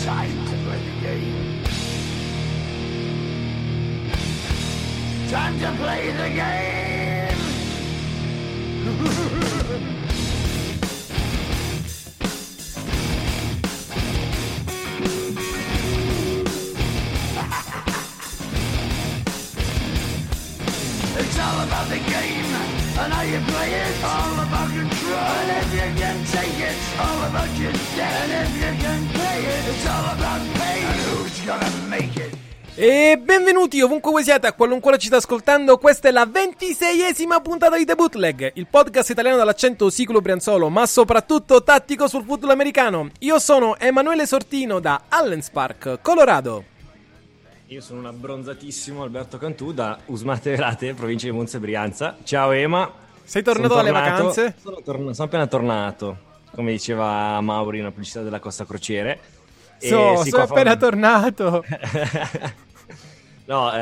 Time to play the game. Time to play the game. It's all about the game and how you play it. All about control, and if you can take it, all about your debt. And if you can play it, it's all about pain. And who's gonna make it? E benvenuti ovunque voi siate, a qualunque ora ci state ascoltando. Questa è la 26esima puntata di The Bootleg, il podcast italiano dall'accento sicuro brianzolo, ma soprattutto tattico sul football americano. Io sono Emanuele Sortino da Allens Park, Colorado. Io sono un abbronzatissimo Alberto Cantù da Usmate Velate, provincia di Monza e Brianza. Ciao Ema. Sei tornato dalle vacanze? Sono appena tornato, come diceva Mauri, una pubblicità della Costa Crociere. Sono appena tornato. No,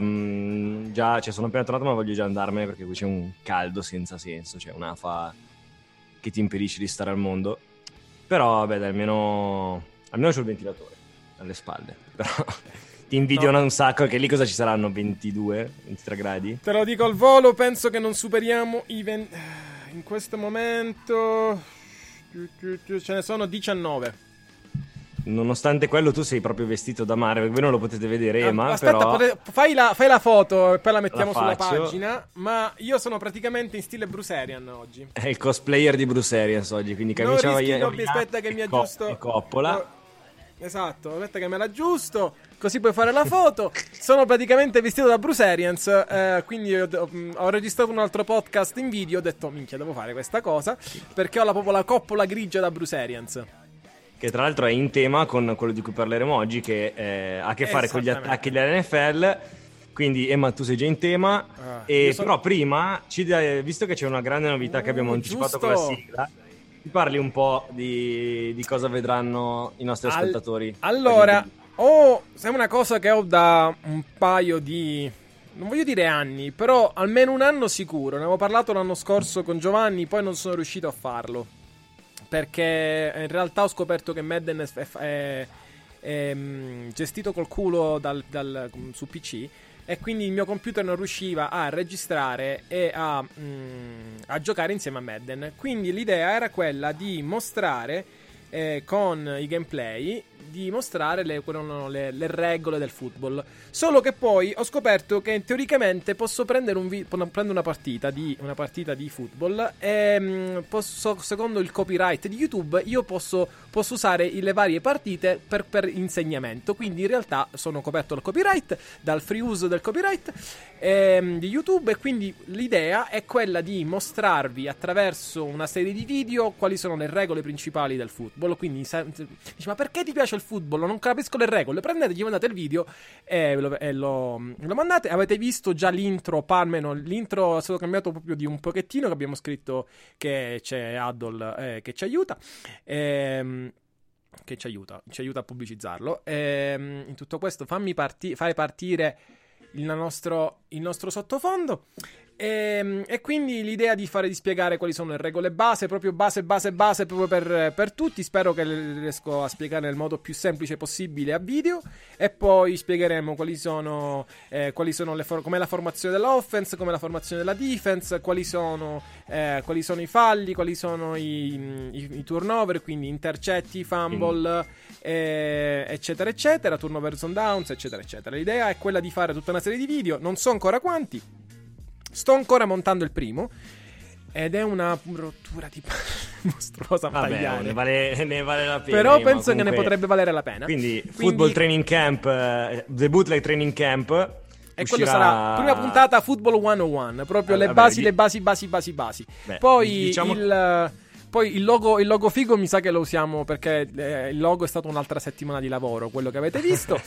sono appena tornato, ma voglio già andarmene perché qui c'è un caldo senza senso, c'è un'afa che ti impedisce di stare al mondo. Però vabbè, dai, almeno c'ho il ventilatore alle spalle. Però ti invidiano un sacco, che lì cosa ci saranno? 22, 23 gradi? Te lo dico al volo, penso che non superiamo i 20. In questo momento ce ne sono 19. Nonostante quello tu sei proprio vestito da mare, perché voi non lo potete vedere, Ema. Aspetta, però fai la foto e poi la mettiamo sulla faccio. pagina. Ma io sono praticamente in stile Bruce Arians oggi. È il cosplayer di Bruce Arians oggi, quindi camicia aspetta che mi aggiusto. E coppola. Esatto, aspetta che me l'aggiusto, così puoi fare la foto. Sono praticamente vestito da Bruce Arians, quindi ho registrato un altro podcast in video. Ho detto, minchia, devo fare questa cosa, perché ho proprio la coppola grigia da Bruce Arians, che tra l'altro è in tema con quello di cui parleremo oggi, che ha a che fare con gli attacchi dell'NFL. Quindi Emma, tu sei già in tema, però prima, visto che c'è una grande novità che abbiamo anticipato con la sigla, ti parli un po' di cosa vedranno i nostri ascoltatori. Allora, è una cosa che ho da un paio di, non voglio dire anni, però almeno un anno sicuro. Ne avevo parlato l'anno scorso con Giovanni, poi non sono riuscito a farlo, perché in realtà ho scoperto che Madden è gestito col culo su PC, e quindi il mio computer non riusciva a registrare e a giocare insieme a Madden. Quindi l'idea era quella di mostrare con i gameplay, di mostrare le regole del football. Solo che poi ho scoperto che teoricamente posso prendere una partita di football e secondo il copyright di YouTube io posso usare le varie partite per insegnamento. Quindi in realtà sono coperto dal copyright, dal free use del copyright di YouTube, e quindi l'idea è quella di mostrarvi attraverso una serie di video quali sono le regole principali del football. Quindi dici, ma perché ti piace il football? Non capisco le regole. Prendete, gli mandate il video e lo mandate. Avete visto già l'intro, l'intro è stato cambiato proprio di un pochettino, che abbiamo scritto che c'è Adol che ci aiuta. Che ci aiuta a pubblicizzarlo. In tutto questo fare partire il nostro sottofondo. E quindi l'idea di spiegare quali sono le regole base, proprio base proprio per tutti. Spero che le riesco a spiegare nel modo più semplice possibile a video, e poi spiegheremo quali sono com'è la formazione dell'offense, com'è la formazione della defense, quali sono i falli, quali sono i turnover, quindi intercetti, fumble, eccetera eccetera, turnover on downs, eccetera eccetera. L'idea è quella di fare tutta una serie di video, non so ancora quanti. Sto ancora montando il primo, ed è una rottura di mostruosa. Vabbè, ne vale la pena. Però penso che ne potrebbe valere la pena. Quindi Football Training Camp, The Bootleg Training Camp. E quello sarà prima puntata Football 101, proprio le basi. Beh, poi diciamo poi il logo figo mi sa che lo usiamo, perché il logo è stato un'altra settimana di lavoro, quello che avete visto.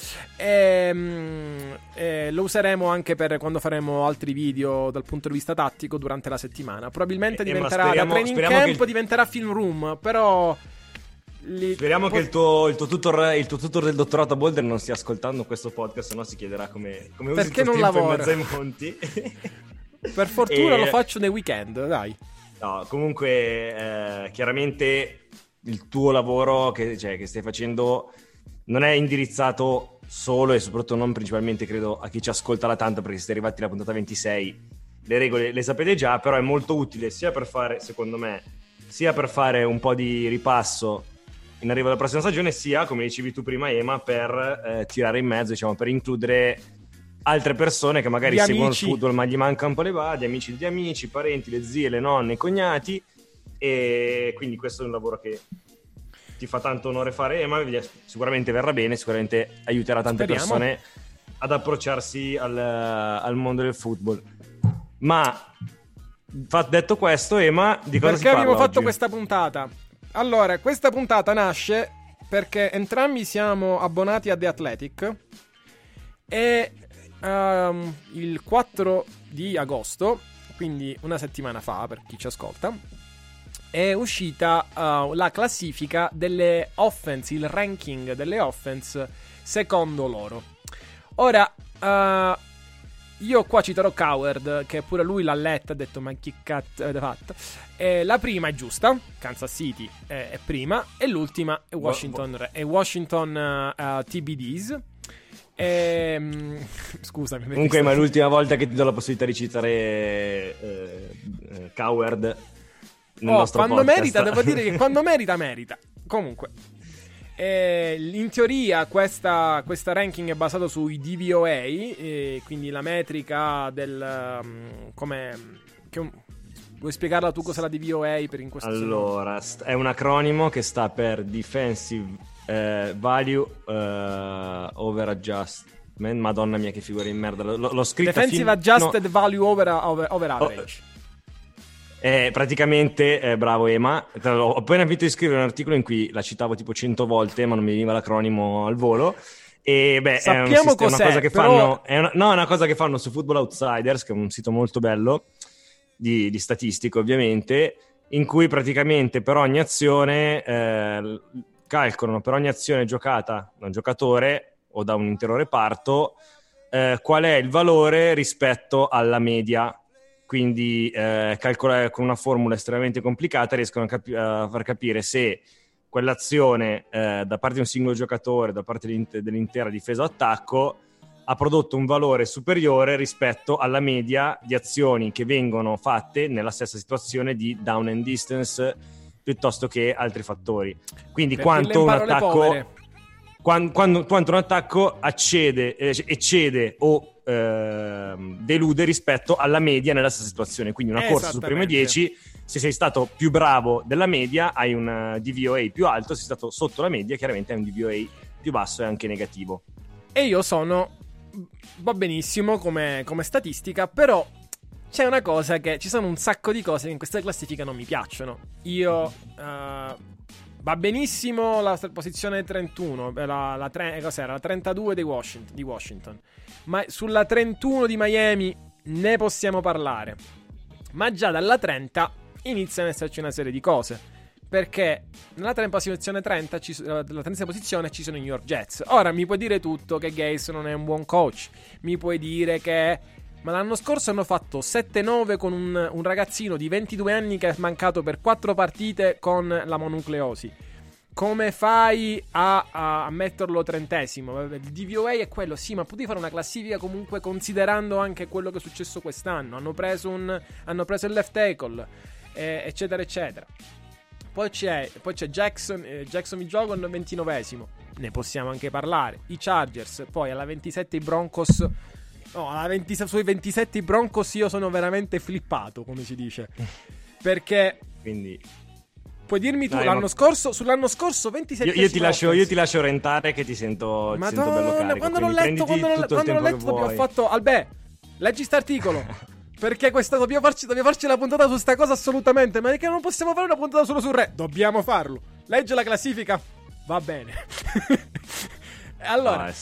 Lo useremo anche per quando faremo altri video dal punto di vista tattico durante la settimana. Probabilmente diventerà da training camp, diventerà film room, però speriamo che il tuo tutor del dottorato a Boulder non stia ascoltando questo podcast, se no si chiederà come usi il tuo tempo in mezzo ai monti. Per fortuna lo faccio nei weekend, dai. No, comunque chiaramente il tuo lavoro che stai facendo non è indirizzato solo e soprattutto non principalmente, credo, a chi ci ascolta da tanto, perché siete arrivati alla puntata 26, le regole le sapete già, però è molto utile sia per fare, secondo me, sia per fare un po' di ripasso in arrivo alla prossima stagione, sia, come dicevi tu prima, Ema, per tirare in mezzo, diciamo, per includere altre persone che magari seguono il football ma gli manca un po' le basi, amici degli amici, parenti, le zie, le nonne, i cognati, e quindi questo è un lavoro che ti fa tanto onore fare, Ema, sicuramente verrà bene, sicuramente aiuterà tante persone ad approcciarsi al mondo del football. Ma detto questo, Ema, di cosa si parla? Perché abbiamo fatto oggi? questa puntata? Allora, questa puntata nasce perché entrambi siamo abbonati a The Athletic e il 4 di agosto, quindi una settimana fa per chi ci ascolta, è uscita la classifica delle offense, il ranking delle offense secondo loro. Ora, io qua citerò Coward, che pure lui l'ha letta, ha detto ma che cazzo avete fatto? La prima è giusta, Kansas City è prima, e l'ultima è Washington, TBDs. Scusami. Comunque, ma è l'ultima volta che ti do la possibilità di citare Coward nel nostro quando podcast. merita, devo dire che quando merita. Comunque, in teoria questa ranking è basato sui DVOA, quindi la metrica del vuoi spiegarla tu cos'è la DVOA in questo Allora, è un acronimo che sta per Defensive Value Over Adjustment. Madonna mia, che figura in merda, l'ho scritta Defensive Adjusted Value over Average. Praticamente, bravo Ema, ho appena finito di scrivere un articolo in cui la citavo tipo 100 volte, ma non mi veniva l'acronimo al volo. E beh, sappiamo è una cosa che però... fanno, è una cosa che fanno su Football Outsiders, che è un sito molto bello di statistiche, ovviamente, in cui praticamente per ogni azione calcolano per ogni azione giocata da un giocatore o da un intero reparto qual è il valore rispetto alla media. Quindi calcolare con una formula estremamente complicata riescono a far capire se quell'azione da parte di un singolo giocatore, da parte dell'intera difesa o attacco, ha prodotto un valore superiore rispetto alla media di azioni che vengono fatte nella stessa situazione di down and distance piuttosto che altri fattori. Quindi quanto un attacco eccede o delude rispetto alla media nella stessa situazione. Quindi una corsa su prime 10, se sei stato più bravo della media hai un DVOA più alto, se sei stato sotto la media chiaramente hai un DVOA più basso e anche negativo. E io va benissimo come statistica, però c'è una cosa ci sono un sacco di cose che in questa classifica non mi piacciono. Va benissimo la posizione 31, cos'era? La 32 di Washington. Ma sulla 31 di Miami ne possiamo parlare. Ma già dalla 30 iniziano ad esserci una serie di cose. Perché nella posizione 30 la 30ª posizione ci sono i New York Jets. Ora mi puoi dire tutto che Gase non è un buon coach. Mi puoi dire ma l'anno scorso hanno fatto 7-9 con un ragazzino di 22 anni che è mancato per 4 partite con la monucleosi. Come fai a metterlo 30esimo? Il DVOA è quello, sì, ma potevi fare una classifica comunque considerando anche quello che è successo quest'anno. Hanno preso il left tackle, eccetera, eccetera. Poi c'è Jackson Jogon 29esimo. Ne possiamo anche parlare. I Chargers, poi alla 27 i Broncos. No, sui 27 i Broncos io sono veramente flippato, come si dice. Perché quindi puoi dirmi tu, sull'anno scorso 27 io ti lascio rentare che ti sento bello carico. Quando l'ho letto ho fatto Albè, leggi st'articolo. Perché dobbiamo farci la puntata su sta cosa assolutamente. Ma perché non possiamo fare una puntata solo sul re? Dobbiamo farlo. Legge la classifica. Va bene. Allora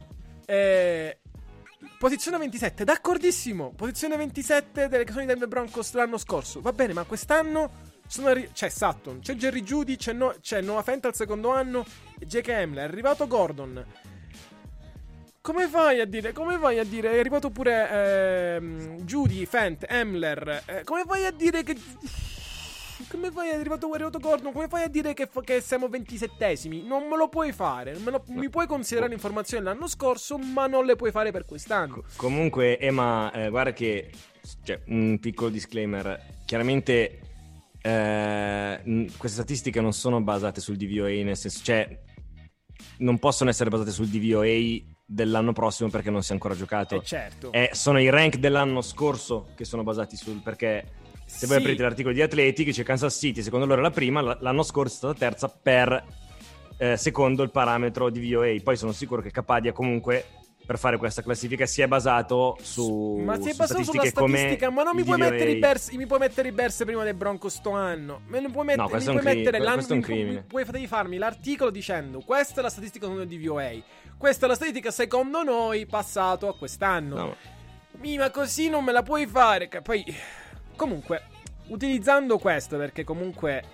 posizione 27, d'accordissimo. Posizione 27 che sono i Denver Broncos l'anno scorso. Va bene, ma quest'anno c'è Sutton, c'è Jerry Jeudy, c'è Noah Fant al secondo anno, J.K. Hamler, è arrivato Gordon. Come vai a dire? È arrivato pure Jeudy, Fant, Hamler. Come vai a dire che come fai, è arrivato Gordon, come fai a dire che siamo 27esimi? Non me lo puoi fare, mi puoi considerare informazioni l'anno scorso, ma non le puoi fare per quest'anno. Comunque, Emma, guarda che, cioè, un piccolo disclaimer, chiaramente queste statistiche non sono basate sul DVOA, nel senso, cioè non possono essere basate sul DVOA dell'anno prossimo perché non si è ancora giocato. Certo. Sono i rank dell'anno scorso che sono basati perché se voi aprite l'articolo di Athletic c'è Kansas City, secondo loro è la prima, l'anno scorso è stata terza per secondo il parametro DVOA. Poi sono sicuro che Capadia comunque per fare questa classifica si è basato su statistiche come ma non mi puoi mettere i Bears prima dei Broncos sto anno. Me ne puoi mettere, no, questo è un crimine. Puoi farmi l'articolo dicendo questa è la statistica secondo il DVOA, questa è la statistica secondo noi passato a quest'anno. No. Ma così non me la puoi fare. Poi comunque utilizzando questo, perché comunque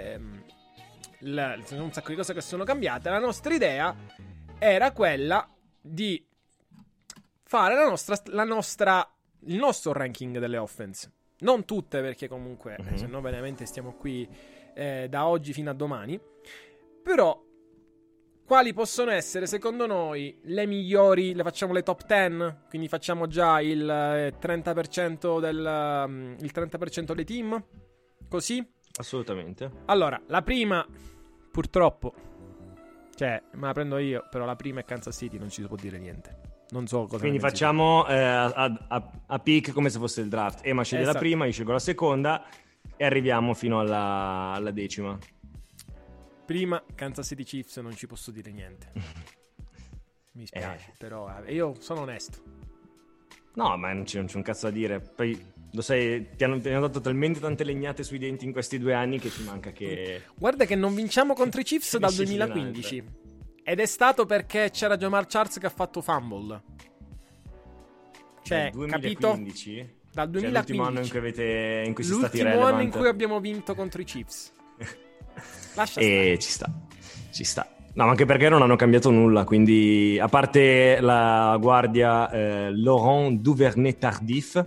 sono un sacco di cose che sono cambiate, la nostra idea era quella di fare il nostro ranking delle offense. Non tutte, perché comunque se no veramente stiamo qui da oggi fino a domani. Però quali possono essere secondo noi le migliori? Le facciamo le top 10, quindi facciamo già il 30% il 30% dei team, così? Assolutamente. Allora, la prima purtroppo, cioè me la prendo io, però la prima è Kansas City, non ci si può dire niente. Non so cosa. Quindi facciamo a pick come se fosse il draft. Emma sceglie la prima, io scelgo la seconda e arriviamo fino alla decima. Prima Kansas City Chiefs, non ci posso dire niente. Mi spiace, però io sono onesto. No, ma non c'è un cazzo da dire. Poi lo sai, ti hanno dato talmente tante legnate sui denti in questi 2 anni che ci manca che... Guarda che non vinciamo contro i Chiefs dal 2015. Ed è stato perché c'era Jamar Charles che ha fatto fumble. Cioè, 2015? Capito? Dal 2015. Cioè, l'ultimo anno in cui siete stati relevant. L'ultimo anno in cui abbiamo vinto contro i Chiefs. Lascia stare. Ci sta. No, ma anche perché non hanno cambiato nulla, quindi a parte la guardia Laurent Duvernay-Tardif.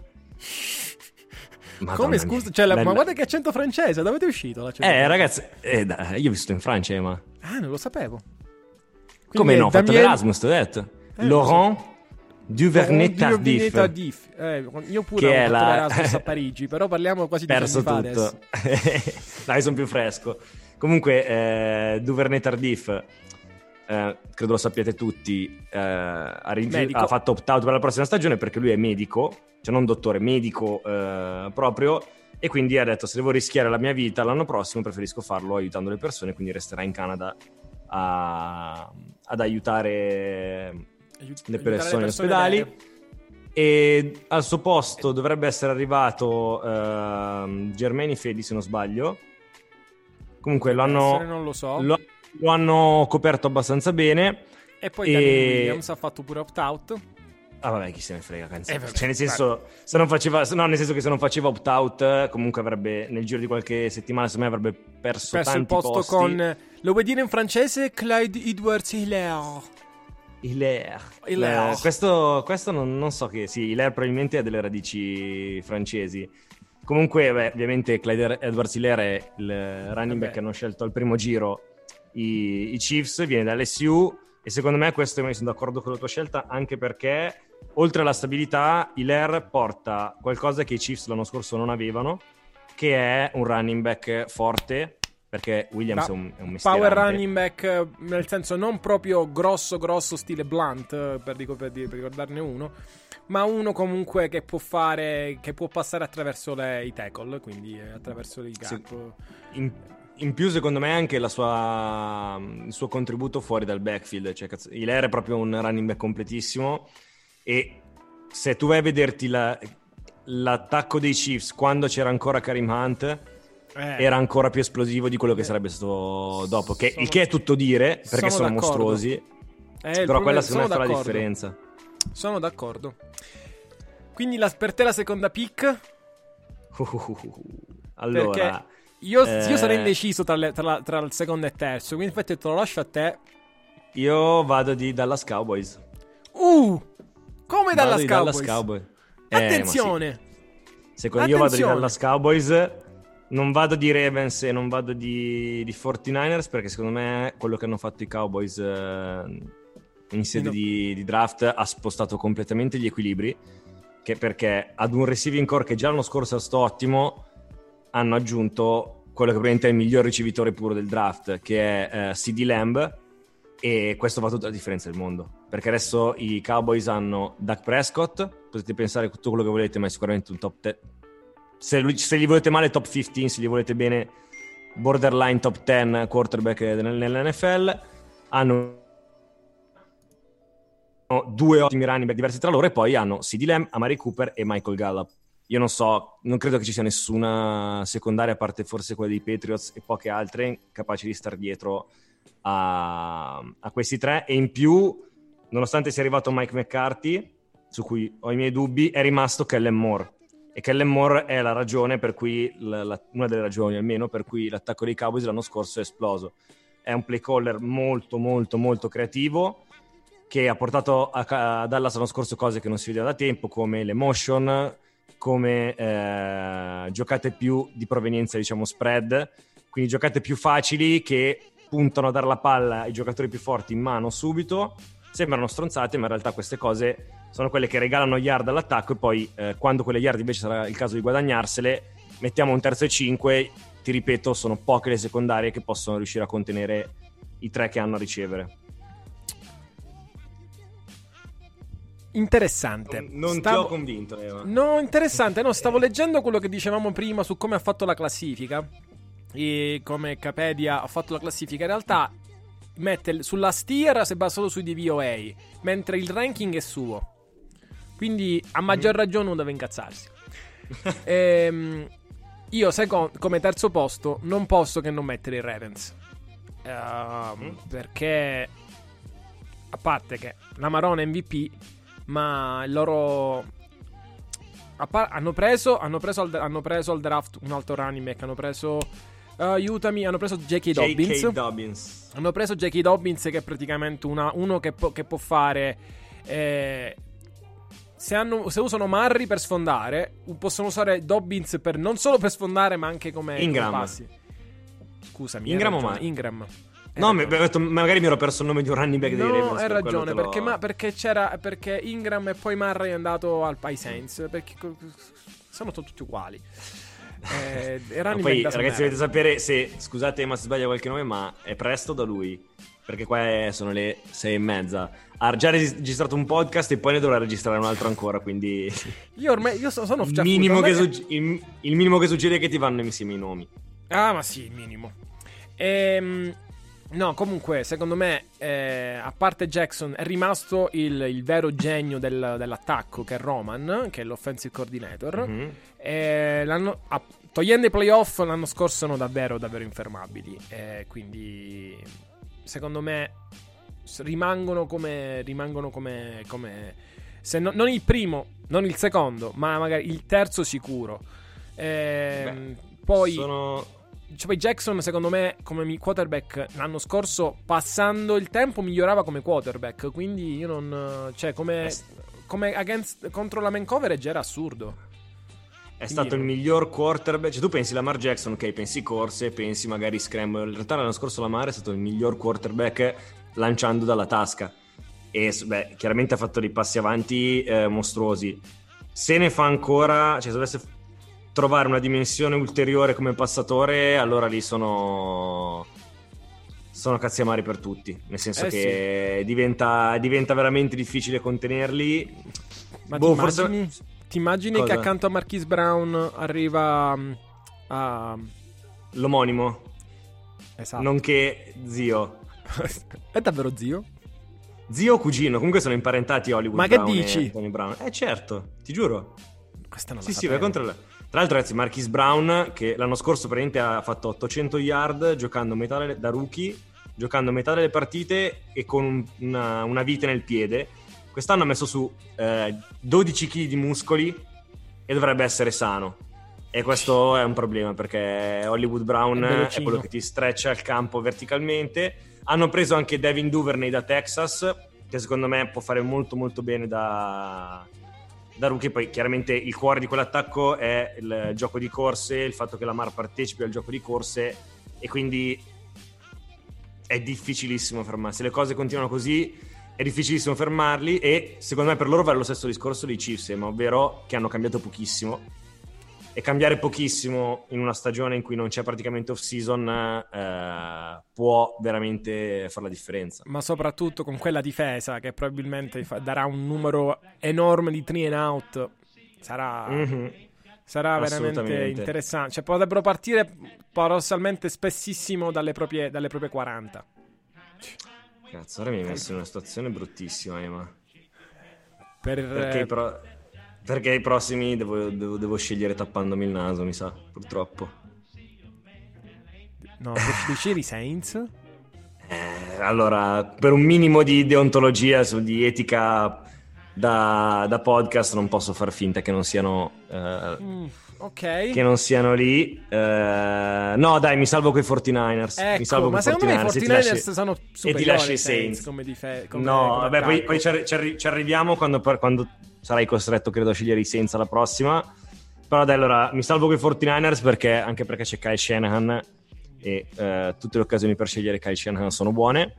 Come scusa? Cioè, ma guarda che accento francese, da dove è uscito l'accento? Ragazzi, io ho vissuto in Francia, ma... Ah, non lo sapevo. Quindi come no? Ho fatto l'Erasmus, ti ho detto. Laurent Duvernay-Tardif. Io pure ho fatto l'Erasmus a Parigi, però parliamo quasi di anni fa adesso. Dai, sono più fresco. Comunque, Duvernay-Tardif, credo lo sappiate tutti, ha fatto opt-out per la prossima stagione perché lui è medico, cioè non dottore, medico proprio, e quindi ha detto se devo rischiare la mia vita l'anno prossimo preferisco farlo aiutando le persone, quindi resterà in Canada ad aiutare le persone in ospedali. E al suo posto dovrebbe essere arrivato Germain Ifedi, se non sbaglio. Comunque non lo so. Lo hanno coperto abbastanza bene. E poi Daniel Williams ha fatto pure opt-out. Ah vabbè, chi se ne frega, cioè nel senso se non faceva opt-out comunque avrebbe nel giro di qualche settimana secondo me avrebbe perso tanti il posto posti. Con, lo vuoi dire in francese, Clyde Edwards-Helaire. Questo non so che sì, Hilaire probabilmente ha delle radici francesi. Comunque ovviamente Clyde Edwards-Helaire è il running back che hanno scelto al primo giro i Chiefs, viene dall'SU e secondo me questo, io sono d'accordo con la tua scelta, anche perché oltre alla stabilità Hilaire porta qualcosa che i Chiefs l'anno scorso non avevano, che è un running back forte, perché Williams è un mestierante. Power running back, nel senso non proprio grosso stile Blunt, per ricordarne uno, ma uno comunque che può passare attraverso i tackle, quindi attraverso i gap. In più secondo me anche il suo contributo fuori dal backfield, cioè Hilaire è proprio un running back completissimo, e se tu vai a vederti l'attacco dei Chiefs quando c'era ancora Kareem Hunt era ancora più esplosivo di quello che sarebbe stato dopo, il che è tutto dire perché sono mostruosi, però quella secondo me fa la differenza. Sono d'accordo. Quindi per te la seconda pick? Allora perché io sarei indeciso tra il secondo e il terzo, quindi infatti te lo lascio a te. Io vado di Dallas Cowboys. Come Dallas Cowboys? Attenzione. Sì. Secondo io vado di Dallas Cowboys Non vado di Ravens e non vado di 49ers, perché secondo me quello che hanno fatto i Cowboys in sede di draft ha spostato completamente gli equilibri, perché ad un receiving core che già l'anno scorso era stato ottimo, hanno aggiunto quello che probabilmente è il miglior ricevitore puro del draft, che è CeeDee Lamb, e questo fa tutta la differenza del mondo, perché adesso i Cowboys hanno Dak Prescott, potete pensare tutto quello che volete, ma è sicuramente un top 10. Se gli volete male, top 15, se gli volete bene, borderline top 10 quarterback nell'NFL. Hanno due ottimi running back diversi tra loro, e poi hanno CeeDee Lamb, Amari Cooper e Michael Gallup. Io non credo che ci sia nessuna secondaria, a parte forse quella dei Patriots e poche altre, capaci di star dietro a questi tre. E in più, nonostante sia arrivato Mike McCarthy, su cui ho i miei dubbi, è rimasto Kellen Moore. E Kellen Moore è la ragione per cui, una delle ragioni almeno, per cui l'attacco dei Cowboys l'anno scorso è esploso. È un play caller molto molto molto creativo, che ha portato a Dallas l'anno scorso cose che non si vedeva da tempo, come le motion, come giocate più di provenienza, diciamo spread, quindi giocate più facili che puntano a dare la palla ai giocatori più forti in mano subito. Sembrano stronzate, ma in realtà queste cose sono quelle che regalano yard all'attacco, e poi quando quelle yard invece sarà il caso di guadagnarsele, mettiamo un terzo e 5. Ti ripeto, sono poche le secondarie che possono riuscire a contenere i tre che hanno a ricevere. Interessante. Non ti ho convinto, Eva. No, interessante. No, stavo leggendo quello che dicevamo prima su come ha fatto la classifica e come Capedia ha fatto la classifica. In realtà mette sulla stier si basa solo sui DVOA, mentre il ranking è suo, quindi a maggior ragione non deve incazzarsi. Io come terzo posto non posso che non mettere i Ravens, perché a parte che la Marona MVP, ma il loro hanno preso al draft un altro running back, hanno preso hanno preso J.K. Dobbins. Hanno preso J.K. Dobbins, che è praticamente uno che può fare se usano Murray per sfondare, possono usare Dobbins non solo per sfondare, ma anche come passi. Scusami, Ingram. No, magari mi ero perso il nome di un running back dei Ravens. No, hai ragione, perché Ingram e poi Murray è andato ai Saints, perché sono tutti uguali. Poi ragazzi, dovete sapere, scusate ma se sbaglia qualche nome, ma è presto da lui, perché qua sono le 6:30. Ha già registrato un podcast e poi ne dovrà registrare un altro ancora, quindi io sono il minimo che succede è che ti vanno insieme i nomi. Ah, ma sì, il minimo. No, comunque, secondo me, a parte Jackson, è rimasto il vero genio dell'attacco, che è Roman, che è l'offensive coordinator. Togliendo i playoff, l'anno scorso sono davvero, davvero infermabili. Quindi, secondo me, rimangono come se non il primo, non il secondo, ma magari il terzo sicuro. Poi Jackson, secondo me, come quarterback l'anno scorso, passando il tempo, migliorava come quarterback. Quindi io non, come contro la man coverage era assurdo. È stato il miglior quarterback. Cioè, tu pensi Lamar Jackson, ok, pensi corse, pensi magari scramble. In realtà l'anno scorso Lamar è stato il miglior quarterback lanciando dalla tasca. E chiaramente ha fatto dei passi avanti mostruosi. Se ne fa ancora, cioè se dovesse trovare una dimensione ulteriore come passatore, allora lì sono cazzi amari per tutti, nel senso che diventa veramente difficile contenerli. Ma ti immagini che accanto a Marquise Brown arriva l'omonimo? Esatto. Nonché zio. È davvero zio? Zio o cugino, comunque sono imparentati Hollywood Ma Brown che dici? e Tony Brown. Certo, ti giuro. Questa non la Sì, sapevo. vai contro Tra l'altro, ragazzi, Marquise Brown, che l'anno scorso praticamente ha fatto 800 yard giocando da rookie, giocando metà delle partite e con una vite nel piede. Quest'anno ha messo su 12 kg di muscoli e dovrebbe essere sano. E questo è un problema, perché Hollywood Brown è quello che ti streccia il campo verticalmente. Hanno preso anche Devin Duvernay da Texas, che secondo me può fare molto molto bene da da rookie. Poi chiaramente il cuore di quell'attacco è il gioco di corse, il fatto che Lamar partecipi al gioco di corse, e quindi è difficilissimo fermarsi. Se le cose continuano così è difficilissimo fermarli, e secondo me per loro vale lo stesso discorso dei Chiefs, ma ovvero che hanno cambiato pochissimo, e cambiare pochissimo in una stagione in cui non c'è praticamente off-season può veramente fare la differenza. Ma soprattutto con quella difesa che probabilmente darà un numero enorme di 3 and out, sarà veramente interessante. Cioè, potrebbero partire paradossalmente spessissimo dalle proprie 40. Cazzo, ora mi hai messo in una situazione bruttissima, Ema. Perché i prossimi devo scegliere tappandomi il naso, mi sa, purtroppo. No, dici i Saints? Allora, per un minimo di deontologia, di etica da podcast, non posso far finta che non siano ok, che non siano lì. No, dai, mi salvo coi 49ers. Ecco, mi salvo ma secondo me i 49ers sono superiori e ti lasci i Saints come no, vabbè, poi ci arriviamo quando sarai costretto, credo, a scegliere i Saints alla prossima. Però dai, allora mi salvo coi 49ers anche perché c'è Kyle Shanahan, e tutte le occasioni per scegliere Kyle Shanahan sono buone.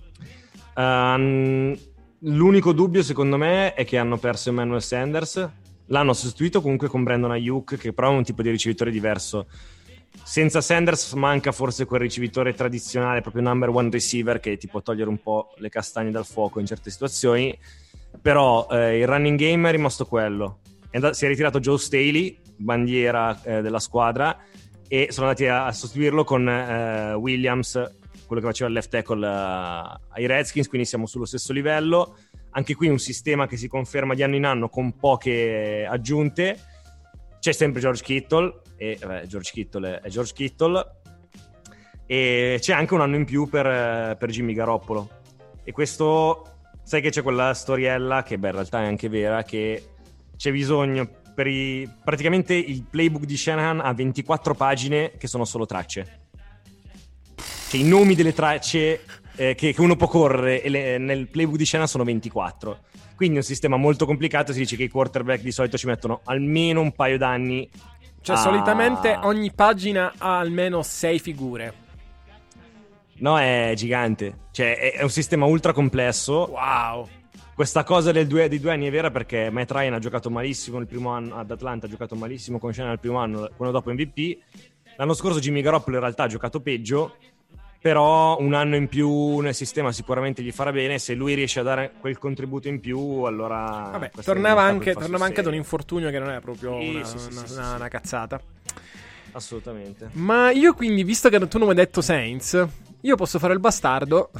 L'unico dubbio secondo me è che hanno perso Emmanuel Sanders. L'hanno sostituito comunque con Brandon Ayuk, che però è un tipo di ricevitore diverso. Senza Sanders manca forse quel ricevitore tradizionale, proprio number one receiver, che ti può togliere un po' le castagne dal fuoco in certe situazioni. Però il running game è rimasto quello. Si è ritirato Joe Staley, bandiera della squadra, e sono andati a sostituirlo con Williams, quello che faceva il left tackle ai Redskins, quindi siamo sullo stesso livello. Anche qui un sistema che si conferma di anno in anno con poche aggiunte. C'è sempre George Kittle, e George Kittle è George Kittle, e c'è anche un anno in più per Jimmy Garoppolo. E questo, sai che c'è quella storiella che in realtà è anche vera, che c'è bisogno praticamente il playbook di Shanahan ha 24 pagine che sono solo tracce, cioè i nomi delle tracce che uno può correre, e nel playbook di Shanahan sono 24. Quindi è un sistema molto complicato. Si dice che i quarterback di solito ci mettono almeno un paio d'anni. Cioè solitamente ogni pagina ha almeno 6 figure. No, è gigante. Cioè è un sistema ultra complesso. Wow. Questa cosa dei 2 anni è vera, perché Matt Ryan ha giocato malissimo il primo anno ad Atlanta, ha giocato malissimo con Shanahan il primo anno, quello dopo MVP. L'anno scorso Jimmy Garoppolo in realtà ha giocato peggio, però un anno in più nel sistema sicuramente gli farà bene. Se lui riesce a dare quel contributo in più, allora vabbè, tornava anche ad un infortunio che non è proprio una cazzata. Assolutamente. Ma io quindi, visto che tu non mi hai detto Saints, io posso fare il bastardo.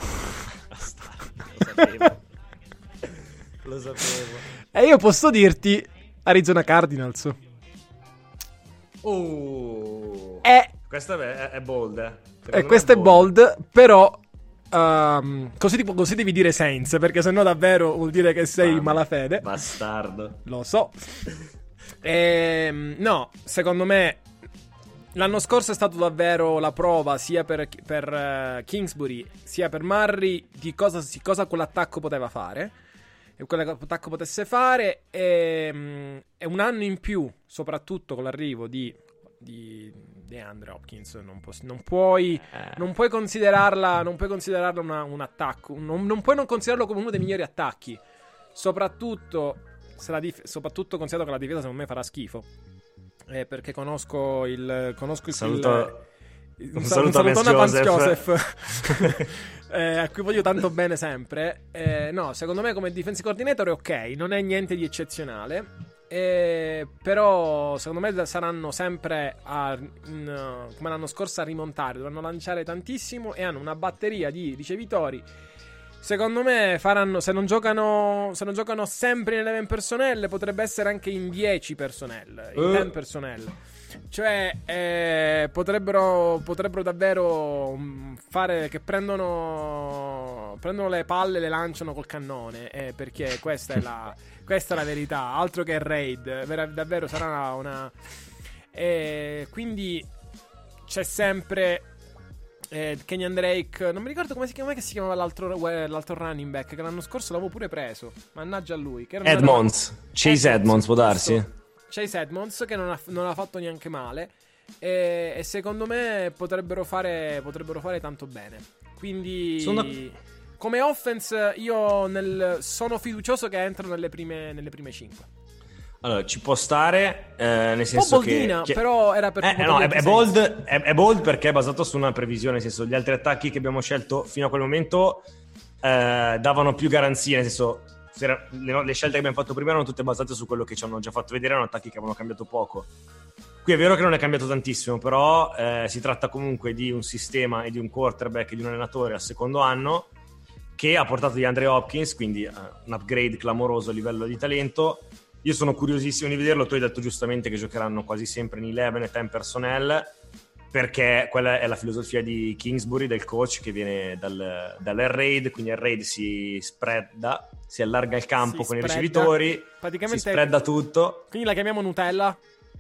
Lo sapevo. E io posso dirti Arizona Cardinals. Questa è bold, questo è bold, però così devi dire Saints, perché sennò davvero vuol dire che sei malafede. Bastardo. Lo so. No, secondo me l'anno scorso è stato davvero la prova, sia per Kingsbury sia per Murray, di cosa quell'attacco poteva fare e quell'attacco potesse fare. E un anno in più, soprattutto con l'arrivo di DeAndre Hopkins, non puoi considerarla un attacco, non puoi non considerarlo come uno dei migliori attacchi, soprattutto considerato che la difesa secondo me farà schifo, perché conosco il saluto a Vance Joseph a cui voglio tanto bene sempre. No, secondo me come defensive coordinator è ok, non è niente di eccezionale. Però secondo me saranno sempre come l'anno scorso a rimontare, dovranno lanciare tantissimo e hanno una batteria di ricevitori. Secondo me se non giocano sempre in 11 personnel, potrebbe essere anche in 10 personnel, in 10 personnel. Cioè potrebbero davvero fare che prendono le palle e le lanciano col cannone, perché questa è la verità, altro che raid, davvero sarà una quindi c'è sempre Kenyan Drake, non mi ricordo come si chiamava l'altro running back, che l'anno scorso l'avevo pure preso, mannaggia a lui, che era Chase Edmonds può darsi. Chase Edmonds, che non ha fatto neanche male, e secondo me potrebbero fare tanto bene. Quindi come offense io sono fiducioso che entrano nelle prime 5. Allora, ci può stare, nel senso un po' boldina, però era per è bold perché è basato su una previsione, nel senso, gli altri attacchi che abbiamo scelto fino a quel momento davano più garanzie, nel senso, le scelte che abbiamo fatto prima erano tutte basate su quello che ci hanno già fatto vedere, erano attacchi che avevano cambiato poco. Qui è vero che non è cambiato tantissimo, però si tratta comunque di un sistema e di un quarterback e di un allenatore al secondo anno che ha portato di Andre Hopkins, quindi un upgrade clamoroso a livello di talento. Io sono curiosissimo di vederlo. Tu hai detto giustamente che giocheranno quasi sempre in 11 e 10 personnel, perché quella è la filosofia di Kingsbury, del coach, che viene dall'air raid. Quindi air raid si allarga il campo con i ricevitori, praticamente si spreada tutto. Quindi la chiamiamo Nutella.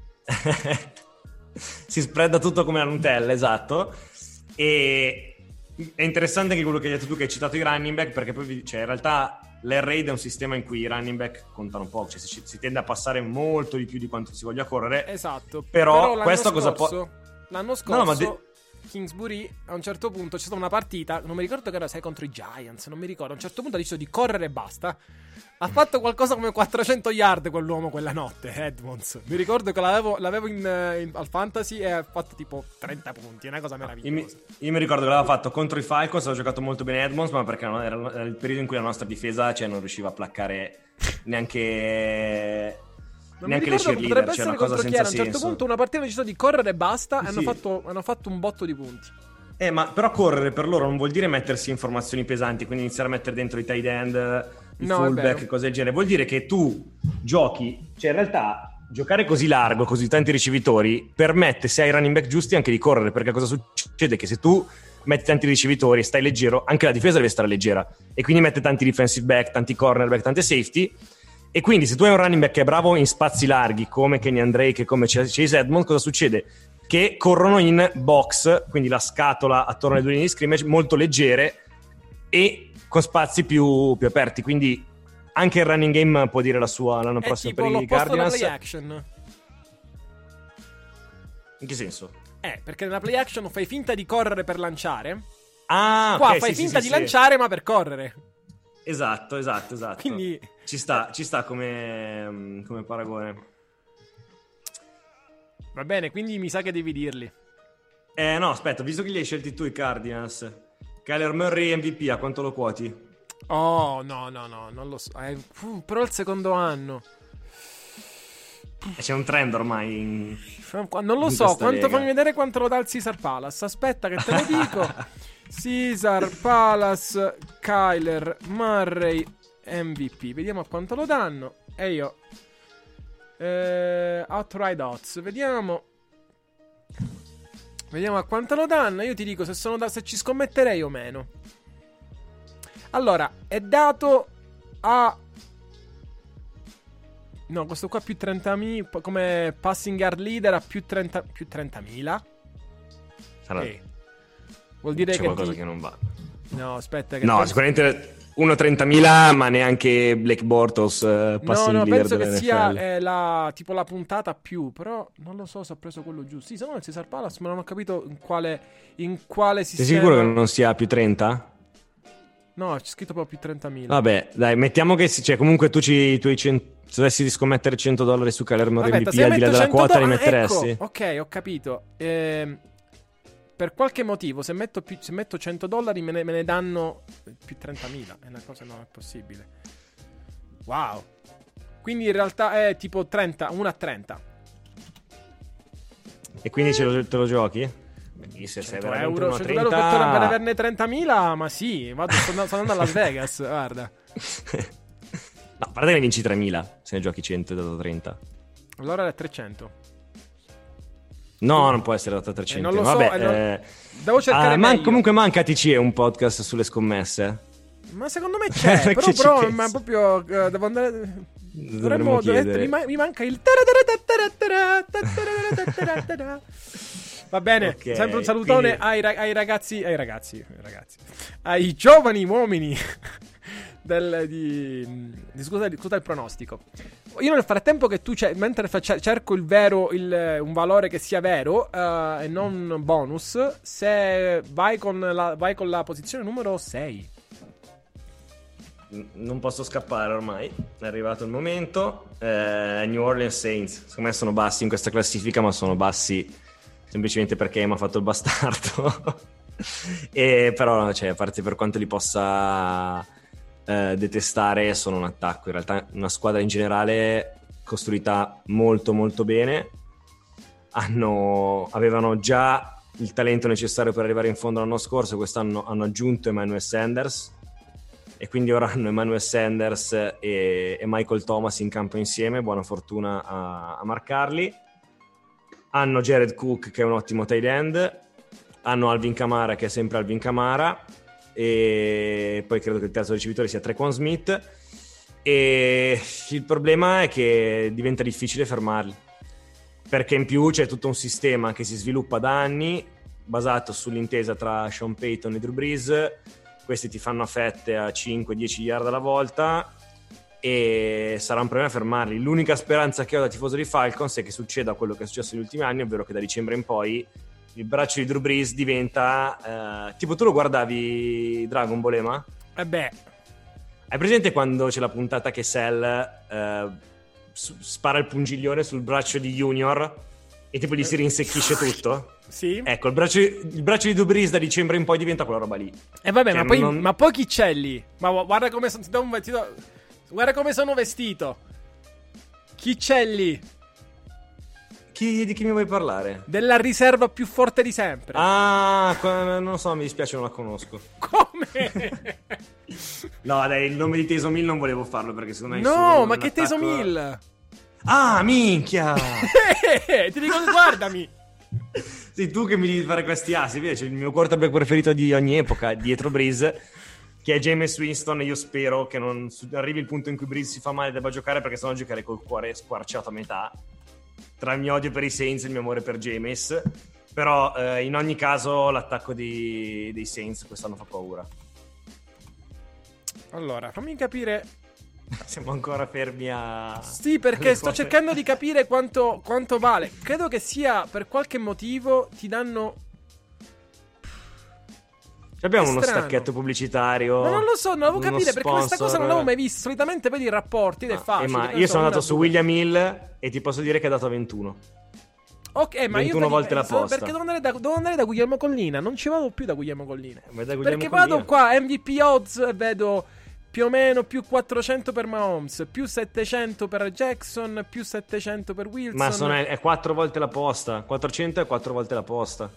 Si spreada tutto come la Nutella, esatto. E è interessante anche quello che hai detto tu, che hai citato i running back, perché poi in realtà l'air raid è un sistema in cui i running back contano poco, cioè si tende a passare molto di più di quanto si voglia correre. Esatto. Però questo cosa può... L'anno scorso Kingsbury a un certo punto c'è stata una partita, non mi ricordo che era, contro i Giants, non mi ricordo, a un certo punto ha deciso di correre e basta. Ha fatto qualcosa come 400 yard quell'uomo quella notte, Edmonds. Mi ricordo che l'avevo al fantasy e ha fatto tipo 30 punti, è una cosa meravigliosa. Io mi ricordo che l'aveva fatto contro i Falcons, ha giocato molto bene Edmonds, ma perché era il periodo in cui la nostra difesa non riusciva a placcare neanche le cheerleader, cioè una cosa senza senso. A un certo punto una partita ha deciso di correre e basta, e hanno fatto un botto di punti. Ma però correre per loro non vuol dire mettersi in formazioni pesanti, quindi iniziare a mettere dentro i tight end, i fullback, cose del genere. Vuol dire che tu giochi, cioè in realtà giocare così largo, così tanti ricevitori, permette, se hai running back giusti, anche di correre, perché cosa succede? Che se tu metti tanti ricevitori e stai leggero, anche la difesa deve stare leggera, e quindi mette tanti defensive back, tanti cornerback, tante safety. E quindi se tu hai un running back che è bravo in spazi larghi, come Kenyan Drake e come Chase Edmonds, cosa succede? Che corrono in box, quindi la scatola attorno alle due linee di scrimmage, molto leggere e con spazi più aperti. Quindi anche il running game può dire la sua l'anno prossimo per i Cardinals. Play action. In che senso? Perché nella play action fai finta di correre per lanciare. Qua okay, fai finta di lanciare ma per correre. Esatto. Quindi ci sta come paragone. Va bene, quindi mi sa che devi dirli. No, aspetta, visto che li hai scelti tu i Cardinals, Kyler Murray MVP, a quanto lo quoti? Oh, no, non lo so. Però il secondo anno. C'è un trend ormai non lo so, fammi vedere quanto lo dà il Caesar Palace. Aspetta che te lo dico. Caesar Palace, Kyler Murray MVP. Vediamo a quanto lo danno. E io outright odds. Vediamo a quanto lo danno. Io ti dico se ci scommetterei o meno. Allora, è dato a... No, questo qua più 30.000 come passing yard leader a più 30.000. Vuol dire c'è qualcosa che non va. No, aspetta che sicuramente 1.30.000, ma neanche Blake Bortles passing leader penso che NFL. sia tipo la puntata più, però non lo so se ho preso quello giusto. Sì, se no il Caesar Palace, ma non ho capito in quale sistema. Sei sicuro che non sia più 30? No, c'è scritto proprio più 30.000. Vabbè, dai, mettiamo che comunque tu se dovessi scommettere $100 su Kyler Murray MVP, al di là della quota li metteresti? Ecco, ok, ho capito. Per qualche motivo, se metto $100 me ne danno più 30.000. È una cosa, non è possibile. Wow. Quindi in realtà è tipo 1 a 30. E quindi te lo giochi? Se sei veramente euro, 100 euro per averne 30.000, ma sì, sto andando a Las Vegas, guarda. No, a parte che ne vinci 3.000 se ne giochi 100 dato 30. Allora è 300. No, non può essere dato 300. Non lo so, vabbè, devo cercare meglio. Comunque manca TC un podcast sulle scommesse. Ma secondo me c'è, però ma proprio devo andare... Dovremmo chiedere. Mi manca il... Va bene, okay, sempre un salutone quindi... ai ragazzi, ai giovani uomini scusa il pronostico. Io nel frattempo che tu mentre cerco un valore che sia vero e non bonus, se vai con la posizione numero 6. Non posso scappare ormai, è arrivato il momento. New Orleans Saints, secondo me sono bassi in questa classifica, ma sono bassi semplicemente perché mi ha fatto il bastardo. E però, cioè, a parte per quanto li possa detestare, sono un attacco. In realtà una squadra in generale costruita molto molto bene. Avevano già il talento necessario per arrivare in fondo l'anno scorso. Quest'anno hanno aggiunto Emmanuel Sanders, e quindi ora hanno Emmanuel Sanders e Michael Thomas in campo insieme. Buona fortuna a marcarli. Hanno Jared Cook, che è un ottimo tight end. Hanno Alvin Kamara, che è sempre Alvin Kamara. E poi credo che il terzo ricevitore sia Trequan Smith. E il problema è che diventa difficile fermarli, perché in più c'è tutto un sistema che si sviluppa da anni basato sull'intesa tra Sean Payton e Drew Brees. Questi ti fanno a fette a 5-10 yard alla volta e sarà un problema fermarli. L'unica speranza che ho da tifoso di Falcons è che succeda quello che è successo negli ultimi anni, ovvero che da dicembre in poi il braccio di Drew Brees diventa tipo, tu lo guardavi Dragon Ball, Ema? Hai presente quando c'è la puntata che Cell spara il pungiglione sul braccio di Junior e tipo gli si rinsecchisce tutto? Sì. Ecco, il braccio di Drew Brees da dicembre in poi diventa quella roba lì. Vabbè, ma poi chi c'è lì? Ma guarda come guarda come sono vestito. Chi c'è lì? Di chi mi vuoi parlare? Della riserva più forte di sempre. Ah, non lo so, mi dispiace, non la conosco. Come? No, dai, il nome di Taysom Hill non volevo farlo perché secondo me... No, ma che Taysom Hill? Ah, minchia! Ti dico, guardami. Sì, tu che mi devi fare questi assi, c'è il mio quarterback preferito di ogni epoca, dietro Brees, che è Jameis Winston, e io spero che non arrivi il punto in cui Brees si fa male e debba giocare, perché sennò giocare col cuore squarciato a metà. Tra il mio odio per i Saints e il mio amore per Jameis. Però in ogni caso l'attacco dei Saints quest'anno fa paura. Allora, fammi capire. Siamo ancora fermi a... Sì, perché sto cercando di capire quanto vale. Credo che sia, per qualche motivo, ti danno... Abbiamo uno stacchetto pubblicitario. Ma non lo so, non l'avevo capire, perché questa cosa non l'avevo mai vista. Solitamente vedi i rapporti ed è facile. Ma io sono andato su William Hill e ti posso dire che è dato a 21. Ok, ma 21 volte la posta. Perché devo andare da Guglielmo Collina. Non ci vado più da Guglielmo Collina. Perché Collina. Vado qua, MVP odds, e vedo più o meno più 400 per Mahomes, più 700 per Jackson, più 700 per Wilson. Ma è 4 volte la posta. 400 e 4 volte la posta.